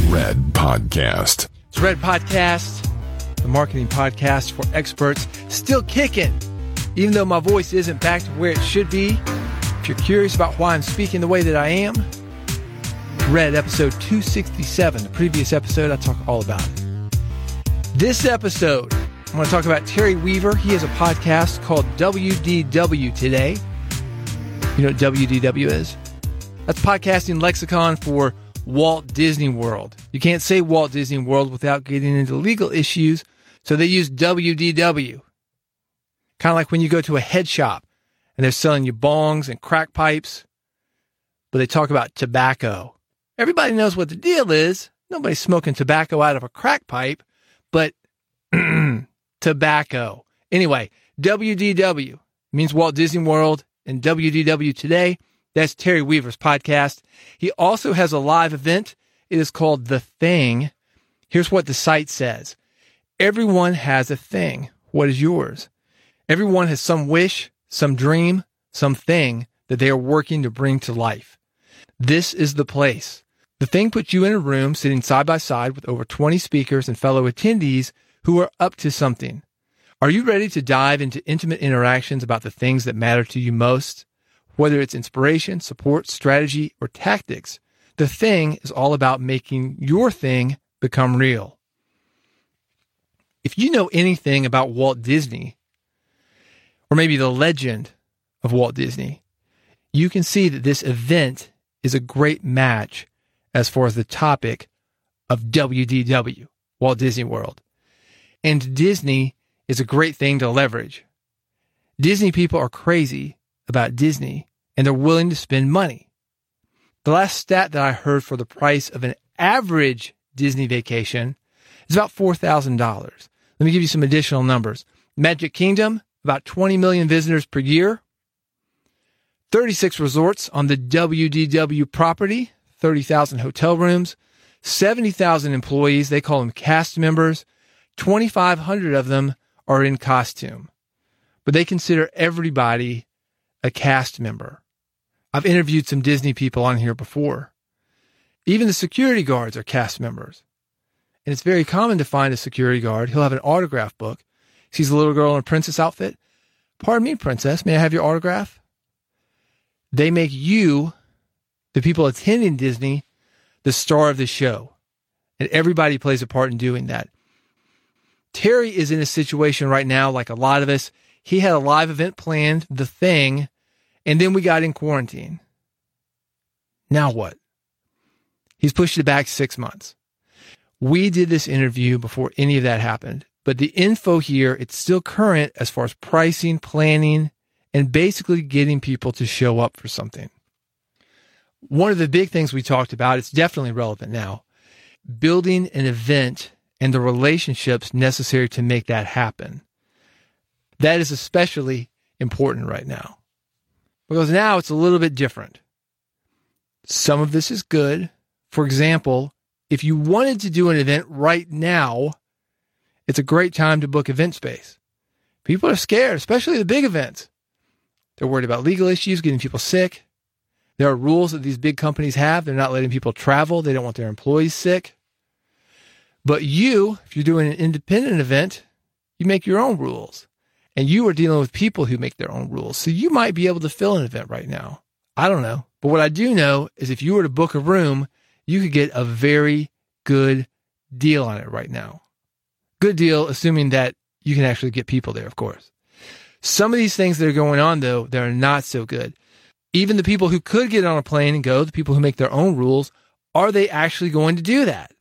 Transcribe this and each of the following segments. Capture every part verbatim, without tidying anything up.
Red Podcast. It's Red Podcast, the marketing podcast for experts, still kicking. Even though my voice isn't back to where it should be, if you're curious about why I'm speaking the way that I am, Red episode two sixty-seven, the previous episode, I talk all about it. This episode, I'm going to talk about Terry Weaver. He has a podcast called W D W Today. You know what W D W is? That's podcasting lexicon for Walt Disney World. You can't say Walt Disney World without getting into legal issues, so they use W D W. Kind of like when you go to a head shop and they're selling you bongs and crack pipes, but they talk about tobacco. Everybody knows what the deal is. Nobody's smoking tobacco out of a crack pipe, but tobacco. Anyway, W D W means Walt Disney World, and W D W Today, that's Terry Weaver's podcast. He also has a live event. It is called The Thing. Here's what the site says. Everyone has a thing. What is yours? Everyone has some wish, some dream, some thing that they are working to bring to life. This is the place. The Thing puts you in a room sitting side by side with over twenty speakers and fellow attendees who are up to something. Are you ready to dive into intimate interactions about the things that matter to you most? Whether it's inspiration, support, strategy, or tactics, The Thing is all about making your thing become real. If you know anything about Walt Disney, or maybe the legend of Walt Disney, you can see that this event is a great match as far as the topic of W D W, Walt Disney World. And Disney is a great thing to leverage. Disney people are crazy about Disney, and they're willing to spend money. The last stat that I heard for the price of an average Disney vacation is about four thousand dollars. Let me give you some additional numbers. Magic Kingdom, about twenty million visitors per year. thirty-six resorts on the W D W property, thirty thousand hotel rooms, seventy thousand employees, they call them cast members, twenty-five hundred of them are in costume. But they consider everybody a cast member. I've interviewed some Disney people on here before. Even the security guards are cast members. And it's very common to find a security guard. He'll have an autograph book. Sees a little girl in a princess outfit. Pardon me, princess, may I have your autograph? They make you, the people attending Disney, the star of the show. And everybody plays a part in doing that. Terry is in a situation right now, like a lot of us. He had a live event planned, The Thing, and then we got in quarantine. Now what? He's pushed it back six months. We did this interview before any of that happened, but the info here, it's still current as far as pricing, planning, and basically getting people to show up for something. One of the big things we talked about, it's definitely relevant now, building an event and the relationships necessary to make that happen. That is especially important right now. Because now it's a little bit different. Some of this is good. For example, if you wanted to do an event right now, it's a great time to book event space. People are scared, especially the big events. They're worried about legal issues, getting people sick. There are rules that these big companies have. They're not letting people travel. They don't want their employees sick. But you, if you're doing an independent event, you make your own rules. And you are dealing with people who make their own rules. So you might be able to fill an event right now. I don't know. But what I do know is if you were to book a room, you could get a very good deal on it right now. Good deal, assuming that you can actually get people there, of course. Some of these things that are going on, though, that are not so good. Even the people who could get on a plane and go, the people who make their own rules, are they actually going to do that?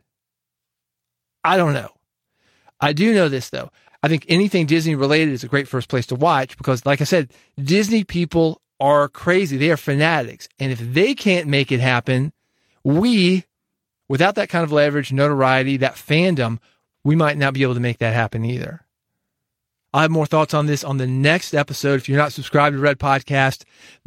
I don't know. I do know this, though. I think anything Disney related is a great first place to watch because, like I said, Disney people are crazy. They are fanatics. And if they can't make it happen, we, without that kind of leverage, notoriety, that fandom, we might not be able to make that happen either. I'll have more thoughts on this on the next episode. If you're not subscribed to Red Podcast,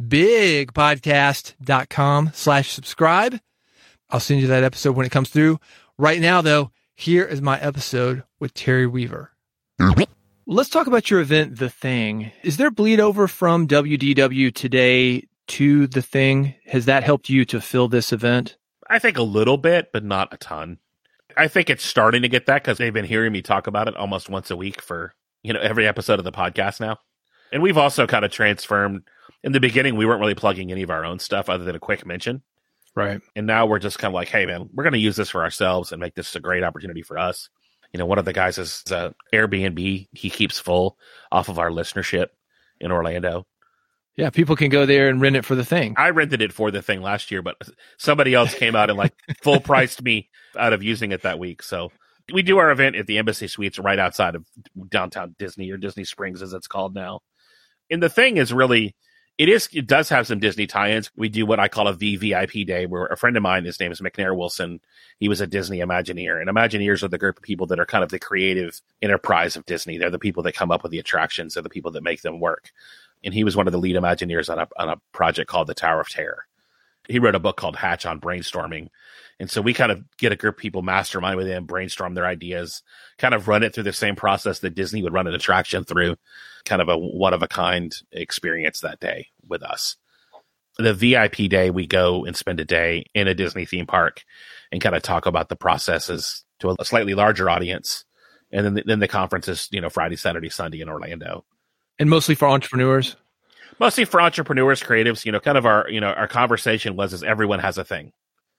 bigpodcast.com slash subscribe. I'll send you that episode when it comes through. Right now, though, here is my episode with Terry Weaver. Let's talk about your event, The Thing. Is there bleed over from W D W Today to The Thing? Has that helped you to fill this event? I think a little bit, but not a ton. I think it's starting to get that because they've been hearing me talk about it almost once a week for, you know, every episode of the podcast now. And we've also kind of transformed. In the beginning, we weren't really plugging any of our own stuff other than a quick mention. Right. And now we're just kind of like, hey, man, we're going to use this for ourselves and make this a great opportunity for us. You know, one of the guys is uh, Airbnb. He keeps full off of our listenership in Orlando. Yeah, people can go there and rent it for the thing. I rented it for the thing last year, but somebody else came out and like full priced me out of using it that week. So we do our event at the Embassy Suites right outside of downtown Disney, or Disney Springs as it's called now. And the thing is really, it is, it does have some Disney tie-ins. We do what I call a V V I P day, where a friend of mine, his name is McNair Wilson. He was a Disney Imagineer, and Imagineers are the group of people that are kind of the creative enterprise of Disney. They're the people that come up with the attractions. They're the people that make them work. And he was one of the lead Imagineers on a, on a project called the Tower of Terror. He wrote a book called Hatch on brainstorming. And so we kind of get a group of people mastermind with him, brainstorm their ideas, kind of run it through the same process that Disney would run an attraction through, kind of a one-of-a-kind experience that day with us. The V I P day, we go and spend a day in a Disney theme park and kind of talk about the processes to a slightly larger audience. And then the, then the conference is, you know, Friday, Saturday, Sunday in Orlando. And mostly for entrepreneurs? Mostly for entrepreneurs, creatives. You know, kind of our, you know, our conversation was is everyone has a thing.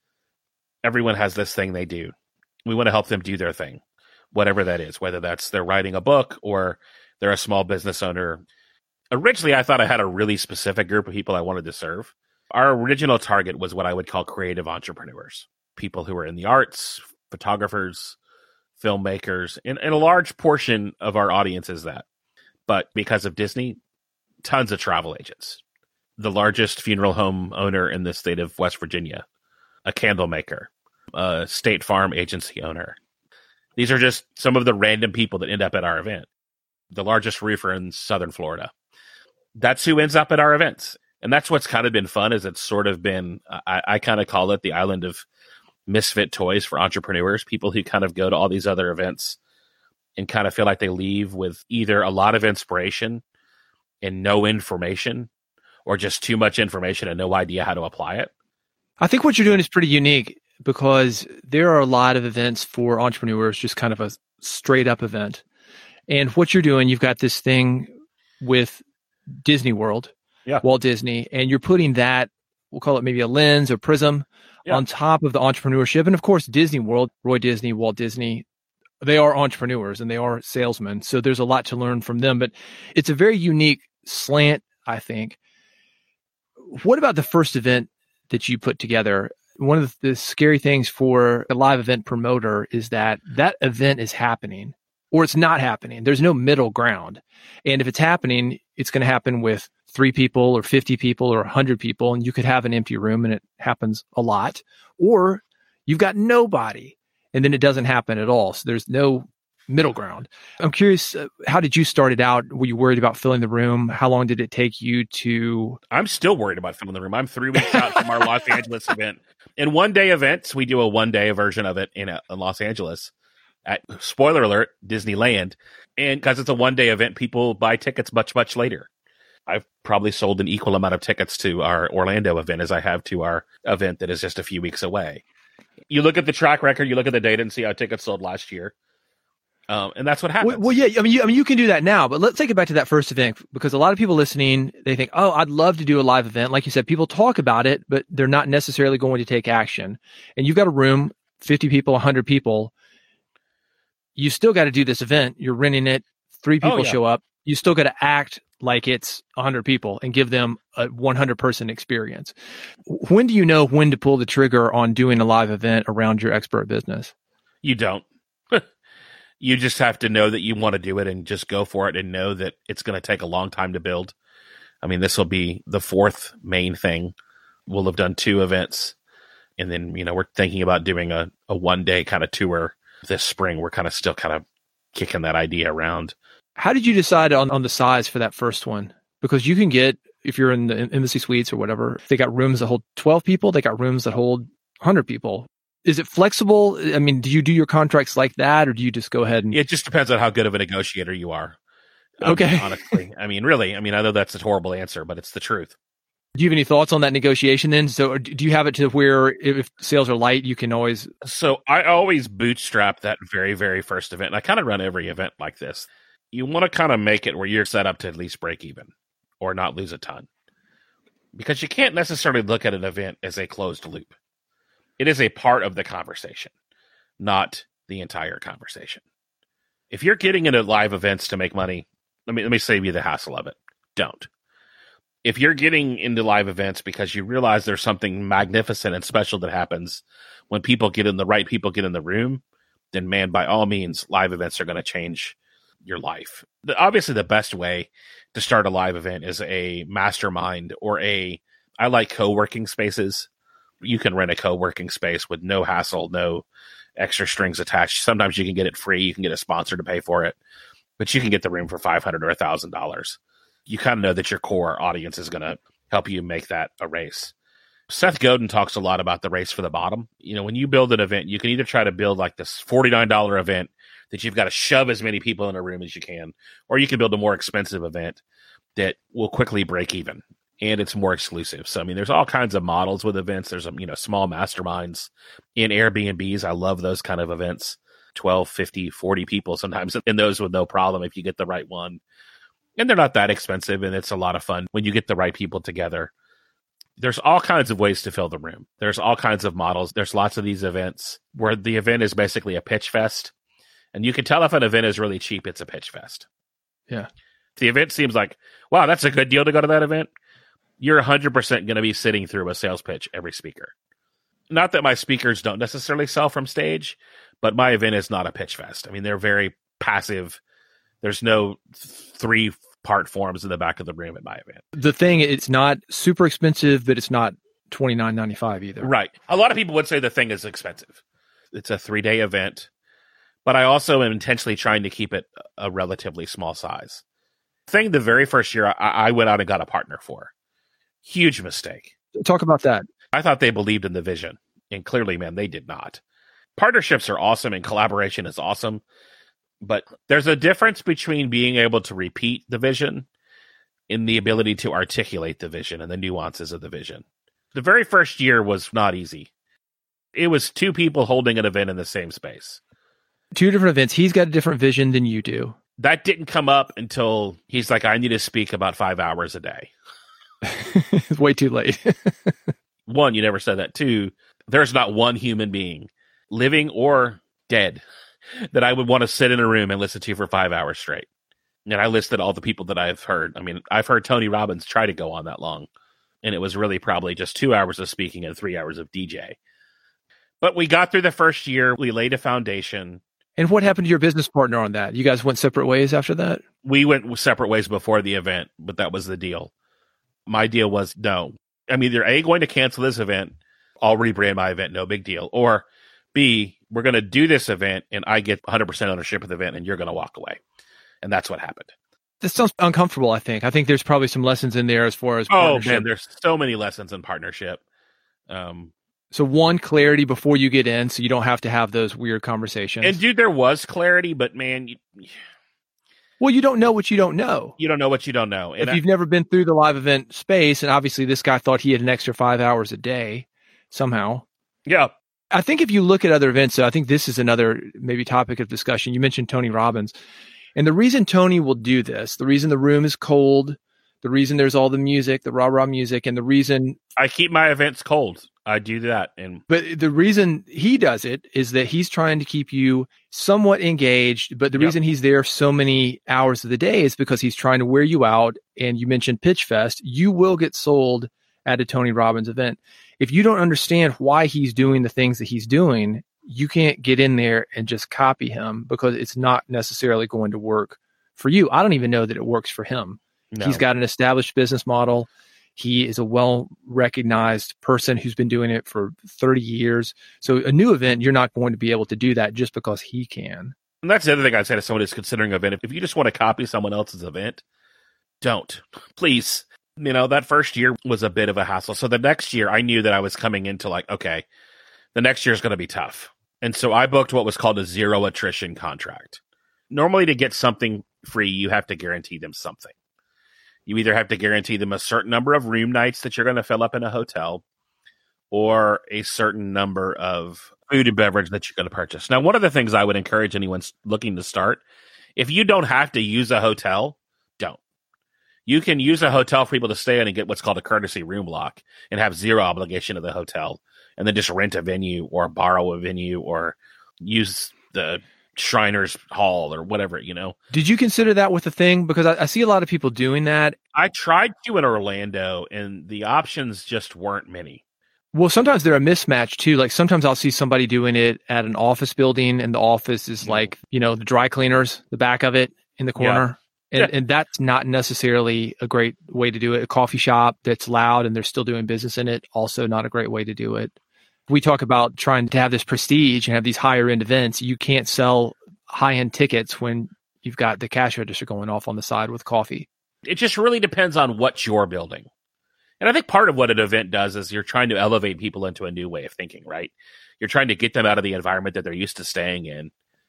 Everyone has this thing they do. We want to help them do their thing, whatever that is, whether that's they're writing a book or they're a small business owner. Originally, I thought I had a really specific group of people I wanted to serve. Our original target was what I would call creative entrepreneurs, people who are in the arts, photographers, filmmakers, and, and a large portion of our audience is that. But because of Disney, tons of travel agents, the largest funeral home owner in the state of West Virginia, a candle maker, a State Farm agency owner. These are just some of the random people that end up at our event. The largest roofer in Southern Florida. That's who ends up at our events. And that's what's kind of been fun, is it's sort of been, I, I kind of call it the island of misfit toys for entrepreneurs, people who kind of go to all these other events and kind of feel like they leave with either a lot of inspiration and no information, or just too much information and no idea how to apply it. I think what you're doing is pretty unique, because there are a lot of events for entrepreneurs, just kind of a straight up event. And what you're doing, you've got this thing with Disney World, yeah. Walt Disney, and you're putting that, we'll call it maybe a lens or prism, yeah. on top of the entrepreneurship. And of course, Disney World, Roy Disney, Walt Disney, they are entrepreneurs and they are salesmen. So there's a lot to learn from them, but it's a very unique slant, I think. What about the first event that you put together? One of the scary things for a live event promoter is that that event is happening or it's not happening. There's no middle ground. And if it's happening, it's going to happen with three people or fifty people or one hundred people, and you could have an empty room, and it happens a lot. Or you've got nobody, and then it doesn't happen at all. So there's no middle ground. I'm curious, uh, how did you start it out? Were you worried about filling the room? How long did it take you to... I'm still worried about filling the room. I'm three weeks out from our Los Angeles event. In one-day events, we do a one-day version of it in, a, in Los Angeles at, spoiler alert, Disneyland. And because it's a one-day event, people buy tickets much, much later. I've probably sold an equal amount of tickets to our Orlando event as I have to our event that is just a few weeks away. You look at the track record, you look at the data and see how tickets sold last year. Um, and that's what happens. Well, well, yeah, I mean, you, I mean, you can do that now, but let's take it back to that first event, because a lot of people listening, they think, oh, I'd love to do a live event. Like you said, people talk about it, but they're not necessarily going to take action. And you've got a room, fifty people, one hundred people. You still got to do this event. You're renting it. Three people oh, yeah. show up. You still got to act like it's one hundred people and give them a one hundred person experience. When do you know when to pull the trigger on doing a live event around your expert business? You don't. You just have to know that you want to do it and just go for it, and know that it's going to take a long time to build. I mean, this will be the fourth main thing. We'll have done two events, and then, you know, we're thinking about doing a, a one day kind of tour this spring. We're kind of still kind of kicking that idea around. How did you decide on, on the size for that first one? Because you can get, if you're in the Embassy Suites or whatever, they got rooms that hold twelve people. They got rooms that hold one hundred people. Is it flexible? I mean, do you do your contracts like that, or do you just go ahead and... It just depends on how good of a negotiator you are. Okay. Um, honestly. I mean, really, I mean, I know that's a horrible answer, but it's the truth. Do you have any thoughts on that negotiation then? So do you have it to where if sales are light, you can always... So I always bootstrap that very, very first event. And I kind of run every event like this. You want to kind of make it where you're set up to at least break even or not lose a ton. Because you can't necessarily look at an event as a closed loop. It is a part of the conversation, not the entire conversation. If you're getting into live events to make money, let me, let me save you the hassle of it. Don't. If you're getting into live events because you realize there's something magnificent and special that happens when people get in the right people get in the room, then man, by all means, live events are going to change your life. The, obviously, the best way to start a live event is a mastermind or a, I like co-working spaces. You can rent a co-working space with no hassle, no extra strings attached. Sometimes you can get it free. You can get a sponsor to pay for it, but you can get the room for five hundred dollars or one thousand dollars. You kind of know that your core audience is going to help you make that a race. Seth Godin talks a lot about the race for the bottom. You know, when you build an event, you can either try to build like this forty-nine dollars event that you've got to shove as many people in a room as you can, or you can build a more expensive event that will quickly break even and it's more exclusive. So, I mean, there's all kinds of models with events. There's, you know, small masterminds in Airbnbs. I love those kind of events. twelve, fifty, forty people sometimes in those with no problem if you get the right one. And they're not that expensive, and it's a lot of fun when you get the right people together. There's all kinds of ways to fill the room. There's all kinds of models. There's lots of these events where the event is basically a pitch fest. And you can tell if an event is really cheap, it's a pitch fest. Yeah. If the event seems like, wow, that's a good deal to go to that event, you're one hundred percent going to be sitting through a sales pitch every speaker. Not that my speakers don't necessarily sell from stage, but my event is not a pitch fest. I mean, they're very passive. There's no three part forms in the back of the room at my event. The thing, it's not super expensive, but it's not twenty-nine ninety-five either. Right. A lot of people would say the thing is expensive. It's a three day event, but I also am intentionally trying to keep it a relatively small size. Thing the very first year I, I went out and got a partner for. Huge mistake. Talk about that. I thought they believed in the vision, and clearly, man, they did not. Partnerships are awesome and collaboration is awesome. But there's a difference between being able to repeat the vision and the ability to articulate the vision and the nuances of the vision. The very first year was not easy. It was two people holding an event in the same space. Two different events. He's got a different vision than you do. That didn't come up until he's like, I need to speak about five hours a day. It's way too late. One, you never said that. Two, there's not one human being, living or dead, that I would want to sit in a room and listen to for five hours straight. And I listed all the people that I've heard. I mean, I've heard Tony Robbins try to go on that long. And it was really probably just two hours of speaking and three hours of D J. But we got through the first year. We laid a foundation. And what happened to your business partner on that? You guys went separate ways after that? We went separate ways before the event, but that was the deal. My deal was, no. I'm either A, going to cancel this event. I'll rebrand my event. No big deal. Or B, we're going to do this event and I get one hundred percent ownership of the event and you're going to walk away. And that's what happened. This sounds uncomfortable, I think. I think there's probably some lessons in there as far as Oh, man, there's so many lessons in partnership. Um, so one, clarity before you get in so you don't have to have those weird conversations. And dude, there was clarity, but man, you, well, you don't know what you don't know. You don't know what you don't know. And if you've I, never been through the live event space, and obviously this guy thought he had an extra five hours a day somehow. Yeah. I think if you look at other events, so I think this is another maybe topic of discussion. You mentioned Tony Robbins. And the reason Tony will do this, the reason the room is cold, the reason there's all the music, the rah-rah music, and the reason... I keep my events cold. I do that. And But the reason he does it is that he's trying to keep you somewhat engaged. But the yep. reason he's there so many hours of the day is because he's trying to wear you out. And you mentioned Pitch Fest. You will get sold at a Tony Robbins event. If you don't understand why he's doing the things that he's doing, you can't get in there and just copy him because it's not necessarily going to work for you. I don't even know that it works for him. No. He's got an established business model. He is a well-recognized person who's been doing it for thirty years. So a new event, you're not going to be able to do that just because he can. And that's the other thing I'd say to someone who's considering an event. If you just want to copy someone else's event, don't. Please. You know, that first year was a bit of a hassle. So the next year, I knew that I was coming into like, okay, the next year is going to be tough. And so I booked what was called a zero attrition contract. Normally to get something free, you have to guarantee them something. You either have to guarantee them a certain number of room nights that you're going to fill up in a hotel, or a certain number of food and beverage that you're going to purchase. Now, one of the things I would encourage anyone looking to start, if you don't have to use a hotel, don't. You can use a hotel for people to stay in and get what's called a courtesy room block and have zero obligation to the hotel, and then just rent a venue or borrow a venue or use the Shriners Hall or whatever, you know. Did you consider that with the thing? Because I, I see a lot of people doing that. I tried to in Orlando, and the options just weren't many. Well, sometimes they're a mismatch too. Like sometimes I'll see somebody doing it at an office building, and the office is like, you know, the dry cleaners, the back of it in the corner. Yeah. And, yeah. and that's not necessarily a great way to do it. A coffee shop that's loud and they're still doing business in it, also not a great way to do it. We talk about trying to have this prestige and have these higher end events. You can't sell high end tickets when you've got the cash register going off on the side with coffee. It just really depends on what you're building. And I think part of what an event does is you're trying to elevate people into a new way of thinking, right? You're trying to get them out of the environment that they're used to staying in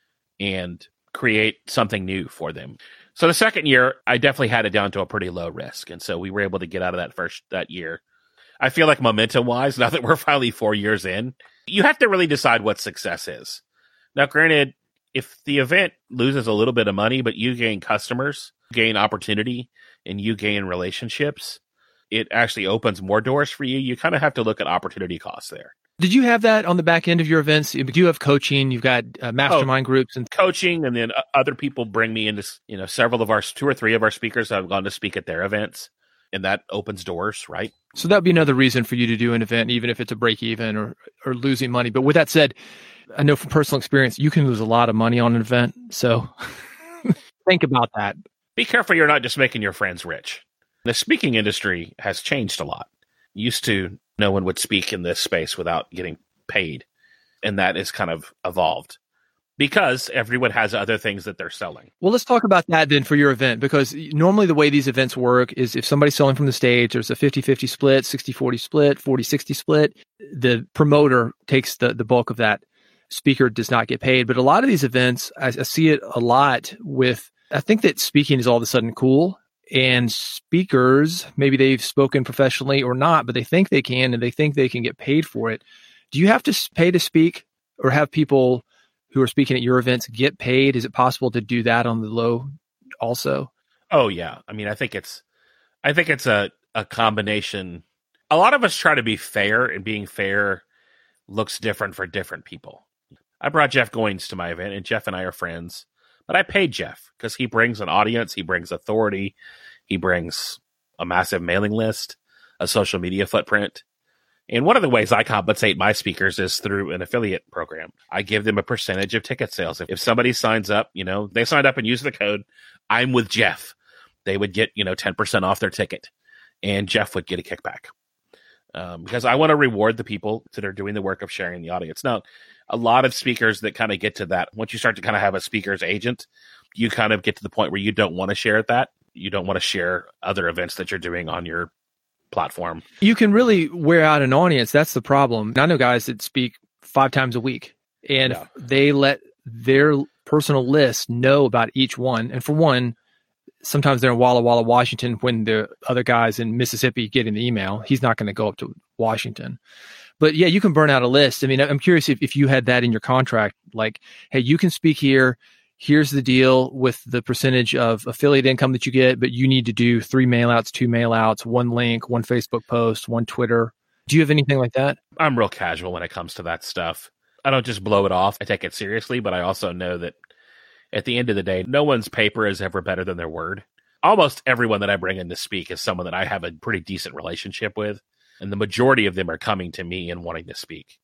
and create something new for them. So the second year, I definitely had it down to a pretty low risk. And so we were able to get out of that first, that year. I feel like momentum wise, now that we're finally four years in, you have to really decide what success is. Now, granted, if the event loses a little bit of money, but you gain customers, gain opportunity, and you gain relationships, it actually opens more doors for you. You kind of have to look at opportunity costs there. Did you have that on the back end of your events? You do have coaching, you've got uh, mastermind oh, groups and coaching, and then other people bring me into, you know, several of our, two or three of our speakers have gone to speak at their events, and that opens doors, right? So that would be another reason for you to do an event, even if it's a break even or, or losing money. But with that said, I know from personal experience, you can lose a lot of money on an event. So think about that. Be careful you're not just making your friends rich. The speaking industry has changed a lot. Used to, no one would speak in this space without getting paid. And that is kind of evolved because everyone has other things that they're selling. Well, let's talk about that then for your event, because normally the way these events work is if somebody's selling from the stage, there's a fifty-fifty split, sixty forty split, forty sixty split. The promoter takes the, the bulk of that. Speaker does not get paid. But a lot of these events, I, I see it a lot with, I think that speaking is all of a sudden cool. And speakers, maybe they've spoken professionally or not, but they think they can and they think they can get paid for it. Do you have to pay to speak, or have people who are speaking at your events get paid? Is it possible to do that on the low also? Oh, yeah. I mean, I think it's, I think it's a, a combination. A lot of us try to be fair, and being fair looks different for different people. I brought Jeff Goins to my event, and Jeff and I are friends. But I paid Jeff because he brings an audience, he brings authority, he brings a massive mailing list, a social media footprint. And one of the ways I compensate my speakers is through an affiliate program. I give them a percentage of ticket sales. If, if somebody signs up, you know, they signed up and used the code, I'm with Jeff, they would get, you know, ten percent off their ticket, and Jeff would get a kickback. Um, because I want to reward the people that are doing the work of sharing the audience. Now, a lot of speakers that kind of get to that, once you start to kind of have a speaker's agent, you kind of get to the point where you don't want to share that. You don't want to share other events that you're doing on your platform. You can really wear out an audience. That's the problem. I know guys that speak five times a week, and yeah. they let their personal list know about each one. And for one, sometimes they're in Walla Walla, Washington, when the other guy's in Mississippi getting the email. He's not going to go up to Washington. But yeah, you can burn out a list. I mean, I'm curious if, if you had that in your contract, like, hey, you can speak here. Here's the deal with the percentage of affiliate income that you get, but you need to do three mailouts, two mailouts, one link, one Facebook post, one Twitter. Do you have anything like that? I'm real casual when it comes to that stuff. I don't just blow it off. I take it seriously, but I also know that at the end of the day, no one's paper is ever better than their word. Almost everyone that I bring in to speak is someone that I have a pretty decent relationship with. And the majority of them are coming to me and wanting to speak.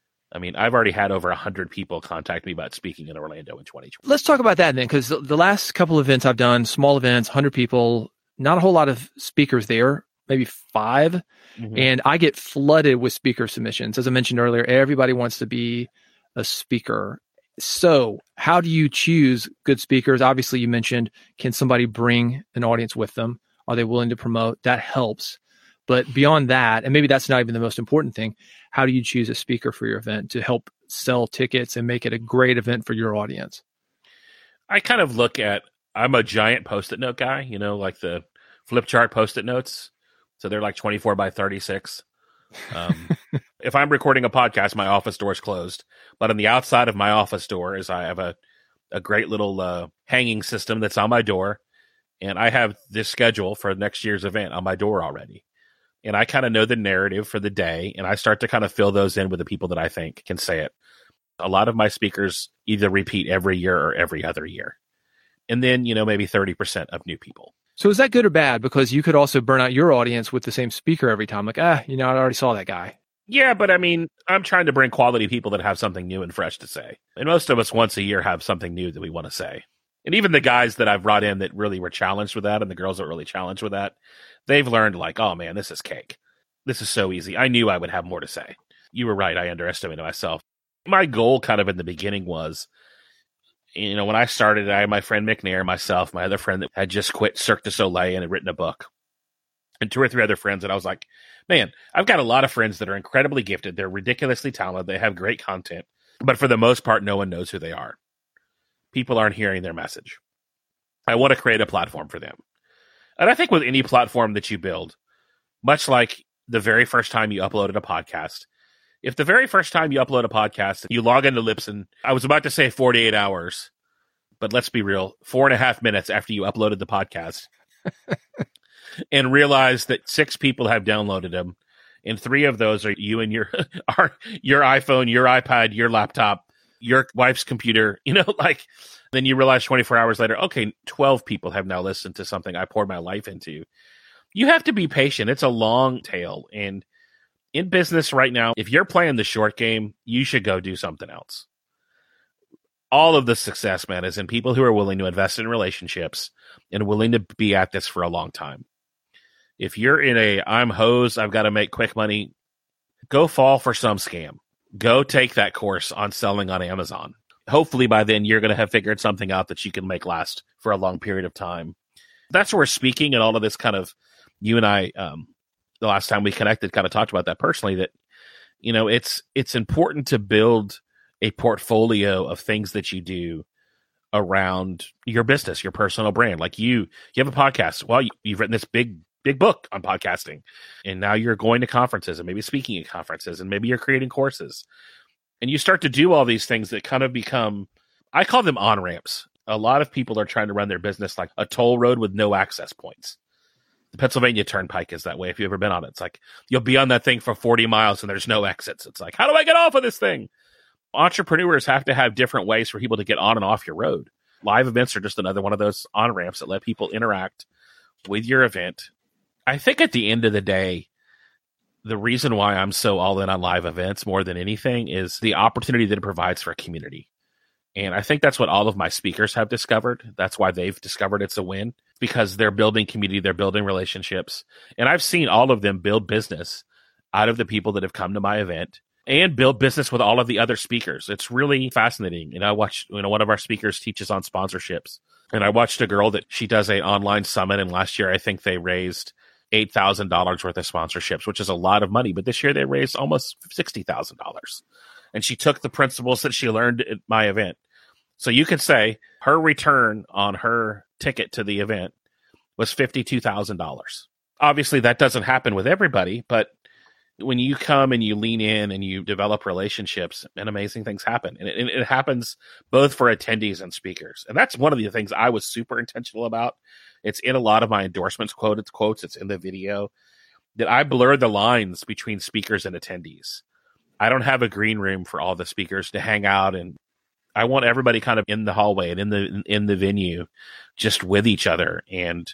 I mean, I've already had over one hundred people contact me about speaking in Orlando in twenty twenty. Let's talk about that then, because the, the last couple of events I've done, small events, one hundred people, not a whole lot of speakers there, maybe five. Mm-hmm. And I get flooded with speaker submissions. As I mentioned earlier, everybody wants to be a speaker. So how do you choose good speakers? Obviously, you mentioned, can somebody bring an audience with them? Are they willing to promote? That helps. But beyond that, and maybe that's not even the most important thing, how do you choose a speaker for your event to help sell tickets and make it a great event for your audience? I kind of look at, I'm a giant Post-it note guy, you know, like the flip chart post-it notes. So they're like twenty-four by thirty-six. Um, if I'm recording a podcast, my office door is closed. But on the outside of my office door is I have a, a great little uh, hanging system that's on my door. And I have this schedule for next year's event on my door already. And I kind of know the narrative for the day. And I start to kind of fill those in with the people that I think can say it. A lot of my speakers either repeat every year or every other year. And then, you know, maybe thirty percent of new people. So is that good or bad? Because you could also burn out your audience with the same speaker every time. Like, ah, you know, I already saw that guy. Yeah, but I mean, I'm trying to bring quality people that have something new and fresh to say. And most of us once a year have something new that we want to say. And even the guys that I've brought in that really were challenged with that and the girls that were really challenged with that, they've learned like, oh man, this is cake. This is so easy. I knew I would have more to say. You were right. I underestimated myself. My goal kind of in the beginning was, you know, when I started, I had my friend McNair, myself, my other friend that had just quit Cirque du Soleil and had written a book, and two or three other friends. And I was like, man, I've got a lot of friends that are incredibly gifted. They're ridiculously talented. They have great content. But for the most part, no one knows who they are. People aren't hearing their message. I want to create a platform for them. And I think with any platform that you build, much like the very first time you uploaded a podcast, if the very first time you upload a podcast, you log into Libsyn, I was about to say forty-eight hours, but let's be real, four and a half minutes after you uploaded the podcast, and realize that six people have downloaded them, and three of those are you and your are your iPhone, your iPad, your laptop, your wife's computer, you know, like, then you realize twenty-four hours later, okay, twelve people have now listened to something I poured my life into. You have to be patient. It's a long tail. And in business right now, if you're playing the short game, you should go do something else. All of the success, man, is in people who are willing to invest in relationships and willing to be at this for a long time. If you're in a, I'm hosed, I've got to make quick money, go fall for some scam. Go take that course on selling on Amazon. Hopefully by then you're going to have figured something out that you can make last for a long period of time. That's where speaking and all of this kind of, you and I, um, the last time we connected, kind of talked about that personally, that, you know, it's, it's important to build a portfolio of things that you do around your business, your personal brand. Like you, you have a podcast. Well, you, you've written this big, big book on podcasting, and now you're going to conferences and maybe speaking at conferences, and maybe you're creating courses, and you start to do all these things that kind of become, I call them on-ramps. A lot of people are trying to run their business like a toll road with no access points. The Pennsylvania Turnpike is that way. If you've ever been on it, it's like you'll be on that thing for forty miles and there's no exits. It's like, how do I get off of this thing? Entrepreneurs have to have different ways for people to get on and off your road. Live events are just another one of those on-ramps that let people interact with your event. I think at the end of the day, the reason why I'm so all in on live events more than anything is the opportunity that it provides for a community. And I think that's what all of my speakers have discovered. That's why they've discovered it's a win, because they're building community, they're building relationships. And I've seen all of them build business out of the people that have come to my event and build business with all of the other speakers. It's really fascinating. And I watched, you know, one of our speakers teaches on sponsorships. And I watched a girl that she does an online summit. And last year, I think they raised eight thousand dollars worth of sponsorships, which is a lot of money. But this year they raised almost sixty thousand dollars. And she took the principles that she learned at my event. So you could say her return on her ticket to the event was fifty-two thousand dollars. Obviously, that doesn't happen with everybody, but when you come and you lean in and you develop relationships, and amazing things happen. And it, it happens both for attendees and speakers. And that's one of the things I was super intentional about. It's in a lot of my endorsements, quoted quotes. It's in the video that I blur the lines between speakers and attendees. I don't have a green room for all the speakers to hang out, and I want everybody kind of in the hallway and in the in the venue, just with each other. And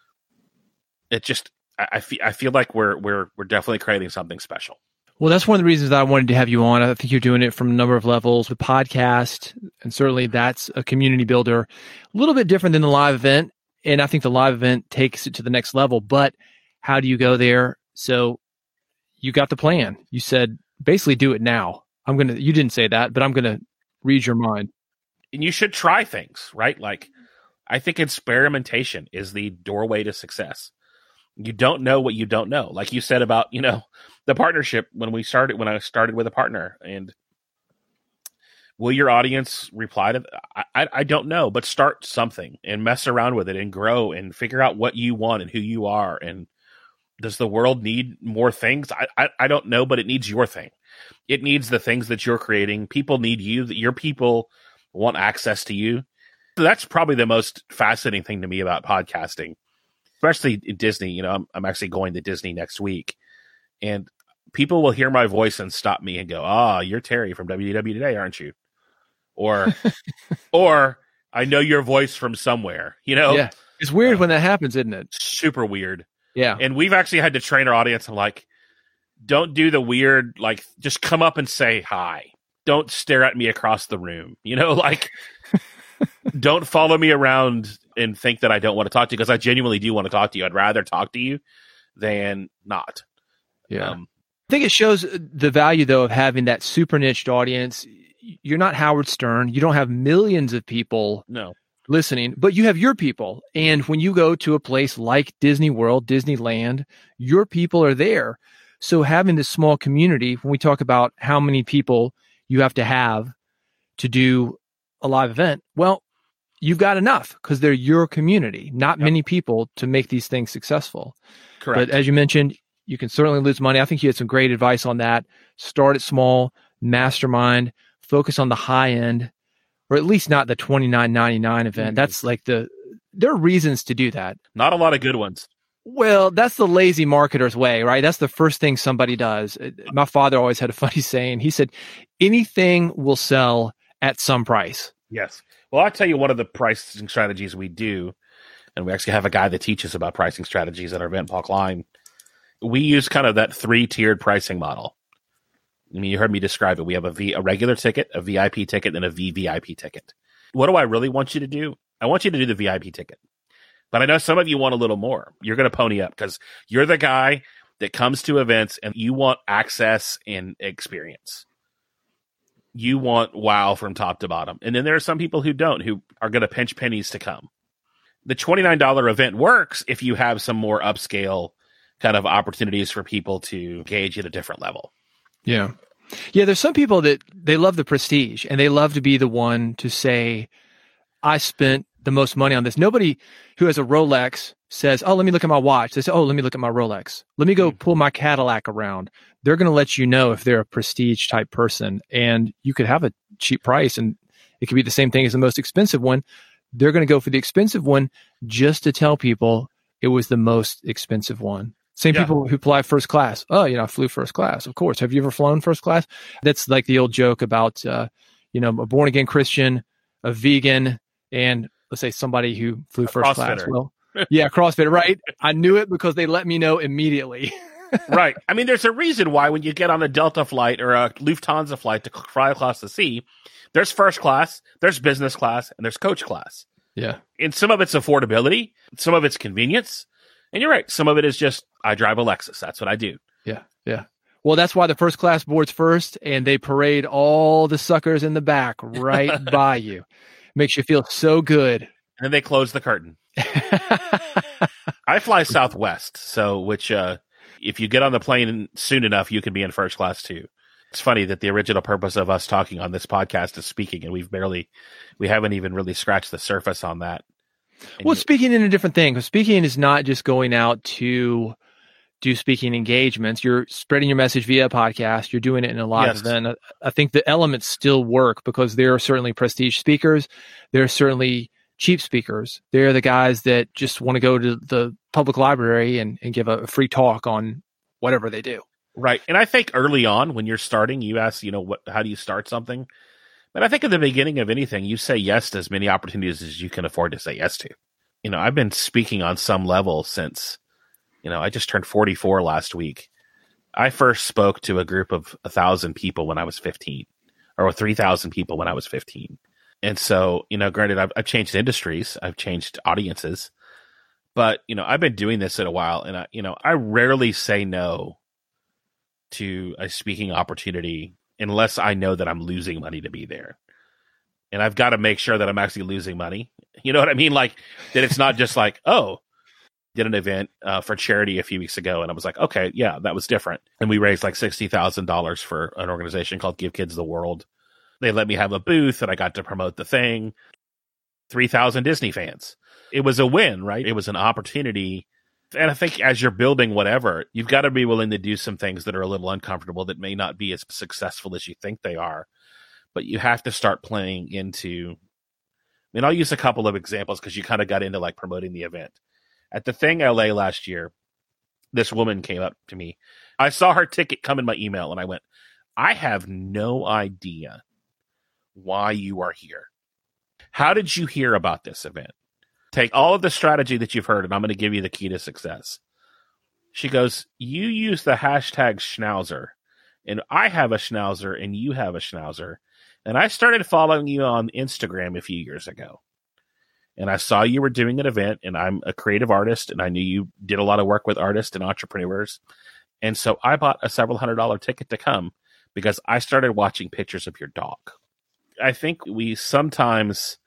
it just, I, I feel I feel like we're we're we're definitely creating something special. Well, that's one of the reasons that I wanted to have you on. I think you're doing it from a number of levels with podcast, and certainly that's a community builder, a little bit different than the live event. And I think the live event takes it to the next level. But how do you go there? So you got the plan. You said, basically do it now. I'm going to, you didn't say that, but I'm going to read your mind. And you should try things, right? Like, I think experimentation is the doorway to success. You don't know what you don't know. Like you said about, you know, the partnership when we started, when I started with a partner, and Will your audience reply to? I, I I don't know, but start something and mess around with it and grow and figure out what you want and who you are. And does the world need more things? I, I I don't know, but it needs your thing. It needs the things that you're creating. People need you. Your people want access to you. So that's probably the most fascinating thing to me about podcasting, especially in Disney. You know, I'm I'm actually going to Disney next week, and people will hear my voice and stop me and go, "Ah, oh, you're Terry from W D W Today, aren't you?" Or, or I know your voice from somewhere, you know? Yeah. It's weird uh, when that happens, isn't it? Super weird. Yeah. And we've actually had to train our audience. I'm like, don't do the weird, like, just come up and say hi. Don't stare at me across the room. You know, like, don't follow me around and think that I don't want to talk to you, because I genuinely do want to talk to you. I'd rather talk to you than not. Yeah. Um, I think it shows the value, though, of having that super niched audience. You're not Howard Stern. You don't have millions of people no. listening, but you have your people. And when you go to a place like Disney World, Disneyland, your people are there. So having this small community, when we talk about how many people you have to have to do a live event, well, you've got enough because they're your community, not yep. many people to make these things successful. Correct. But as you mentioned, you can certainly lose money. I think you had some great advice on that. Start it small, mastermind, focus on the high end, or at least not the twenty-nine ninety-nine event. Mm-hmm. That's like the, there are reasons to do that. Not a lot of good ones. Well, that's the lazy marketer's way, right? That's the first thing somebody does. My father always had a funny saying. He said, anything will sell at some price. Yes. Well, I'll tell you one of the pricing strategies we do, and we actually have a guy that teaches about pricing strategies at our event, Paul Klein. We use kind of that three-tiered pricing model. I mean, you heard me describe it. We have a V, a regular ticket, a V I P ticket, and a V V I P ticket. What do I really want you to do? I want you to do the V I P ticket. But I know some of you want a little more. You're going to pony up because you're the guy that comes to events and you want access and experience. You want wow from top to bottom. And then there are some people who don't, who are going to pinch pennies to come. The twenty-nine dollars event works if you have some more upscale kind of opportunities for people to engage at a different level. Yeah. Yeah, there's some people that they love the prestige and they love to be the one to say, I spent the most money on this. Nobody who has a Rolex says, oh, let me look at my watch. They say, oh, let me look at my Rolex. Let me go pull my Cadillac around. They're going to let you know if they're a prestige type person. And you could have a cheap price and it could be the same thing as the most expensive one. They're going to go for the expensive one just to tell people it was the most expensive one. Same yeah. people who fly first class. Oh, you know, I flew first class. Of course. Have you ever flown first class? That's like the old joke about, uh, you know, a born again Christian, a vegan, and let's say somebody who flew a first class. Well, yeah, CrossFitter, right? I knew it because they let me know immediately. Right. I mean, there's a reason why when you get on a Delta flight or a Lufthansa flight to fly across the sea, there's first class, there's business class, and there's coach class. Yeah. And some of it's affordability, some of it's convenience. And you're right. Some of it is just, I drive a Lexus. That's what I do. Yeah. Yeah. Well, that's why the first class boards first and they parade all the suckers in the back right by you. Makes you feel so good. And then they close the curtain. I fly Southwest. So, which, uh, if you get on the plane soon enough, you can be in first class too. It's funny that the original purpose of us talking on this podcast is speaking, and we've barely, we haven't even really scratched the surface on that. And well, you, speaking in a different thing, because speaking is not just going out to do speaking engagements. You're spreading your message via a podcast. You're doing it in a live yes. event. I think the elements still work because there are certainly prestige speakers. There are certainly cheap speakers. They're the guys that just want to go to the public library and, and give a free talk on whatever they do. Right. And I think early on when you're starting, you ask, you know, what, how do you start something? But I think at the beginning of anything, you say yes to as many opportunities as you can afford to say yes to. You know, I've been speaking on some level since, you know, I just turned forty-four last week. I first spoke to a group of one thousand people when I was fifteen, or three thousand people when I was fifteen. And so, you know, granted, I've, I've changed industries, I've changed audiences, but, you know, I've been doing this in a while, and, I, you know, I rarely say no to a speaking opportunity unless I know that I'm losing money to be there. And I've got to make sure that I'm actually losing money. You know what I mean? Like, that it's not just like, oh, did an event uh, for charity a few weeks ago, and I was like, okay, yeah, that was different. And we raised like sixty thousand dollars for an organization called Give Kids the World. They let me have a booth and I got to promote the thing. three thousand Disney fans. It was a win, right? It was an opportunity. And I think as you're building whatever, you've got to be willing to do some things that are a little uncomfortable that may not be as successful as you think they are. But you have to start playing into, I mean, I'll use a couple of examples because you kind of got into like promoting the event. At the Thing L A last year, this woman came up to me. I saw her ticket come in my email and I went, I have no idea why you are here. How did you hear about this event? Take all of the strategy that you've heard, and I'm going to give you the key to success. She goes, you use the hashtag Schnauzer, and I have a Schnauzer, and you have a Schnauzer, and I started following you on Instagram a few years ago. And I saw you were doing an event, and I'm a creative artist, and I knew you did a lot of work with artists and entrepreneurs. And so I bought a several hundred dollar ticket to come because I started watching pictures of your dog. I think we sometimes,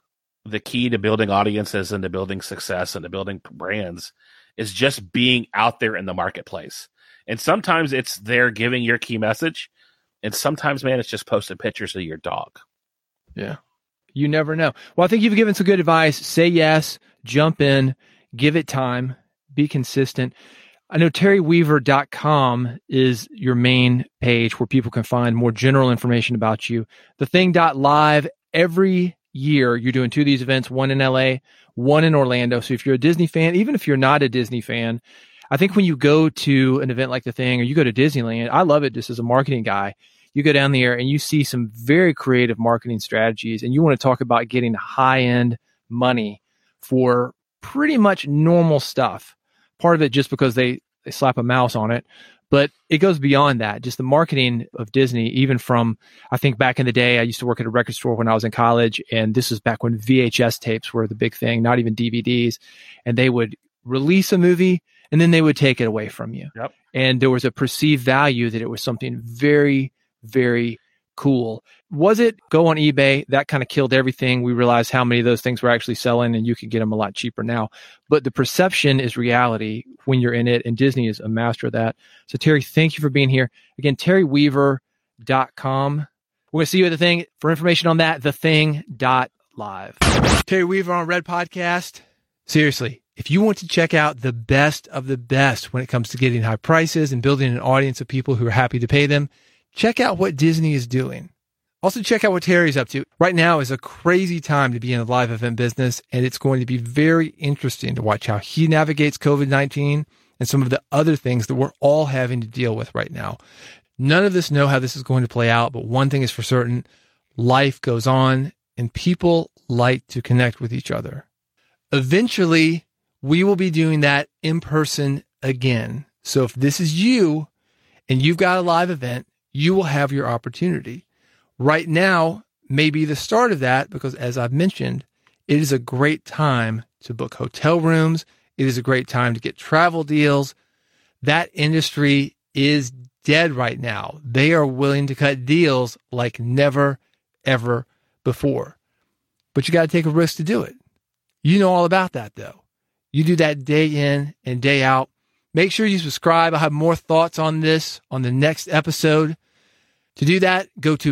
the key to building audiences and to building success and to building brands is just being out there in the marketplace. And sometimes it's there giving your key message. And sometimes, man, it's just posting pictures of your dog. Yeah. You never know. Well, I think you've given some good advice. Say yes, jump in, give it time, be consistent. I know terry weaver dot com is your main page where people can find more general information about you. The thing dot live, every year you're doing two of these events, one in L A, one in Orlando. So if you're a Disney fan, even if you're not a Disney fan, I think when you go to an event like The Thing or you go to Disneyland, I love it just as a marketing guy. You go down there and you see some very creative marketing strategies, and you want to talk about getting high-end money for pretty much normal stuff. Part of it just because they, they slap a mouse on it, but it goes beyond that. Just the marketing of Disney, even from, I think back in the day, I used to work at a record store when I was in college, and this was back when V H S tapes were the big thing, not even D V Ds, and they would release a movie and then they would take it away from you. Yep. And there was a perceived value that it was something very, very cool. Was it go on eBay? That kind of killed everything. We realized how many of those things were actually selling, and you can get them a lot cheaper now. But the perception is reality when you're in it, and Disney is a master of that. So Terry, thank you for being here. Again, terry weaver dot com. We're going to see you at The Thing. For information on that, the thing dot live. Terry Weaver on Red Podcast. Seriously, if you want to check out the best of the best when it comes to getting high prices and building an audience of people who are happy to pay them, check out what Disney is doing. Also, check out what Terry's up to. Right now is a crazy time to be in the live event business, and it's going to be very interesting to watch how he navigates covid nineteen and some of the other things that we're all having to deal with right now. None of us know how this is going to play out, but one thing is for certain, life goes on, and people like to connect with each other. Eventually, we will be doing that in person again. So if this is you and you've got a live event, you will have your opportunity. Right now may be the start of that because, as I've mentioned, it is a great time to book hotel rooms. It is a great time to get travel deals. That industry is dead right now. They are willing to cut deals like never, ever before. But you got to take a risk to do it. You know all about that, though. You do that day in and day out. Make sure you subscribe. I'll have more thoughts on this on the next episode. To do that, go to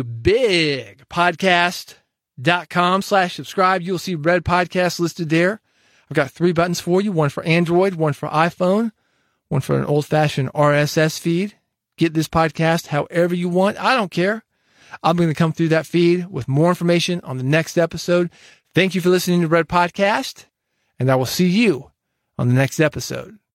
bigpodcast.com slash subscribe. You'll see Red Podcast listed there. I've got three buttons for you, one for Android, one for iPhone, one for an old-fashioned R S S feed. Get this podcast however you want. I don't care. I'm going to come through that feed with more information on the next episode. Thank you for listening to Red Podcast, and I will see you on the next episode.